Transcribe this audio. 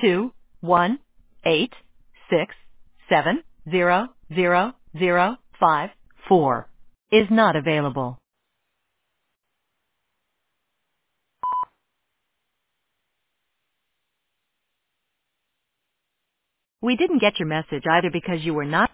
218670054 is not available. We didn't get your message either because you were not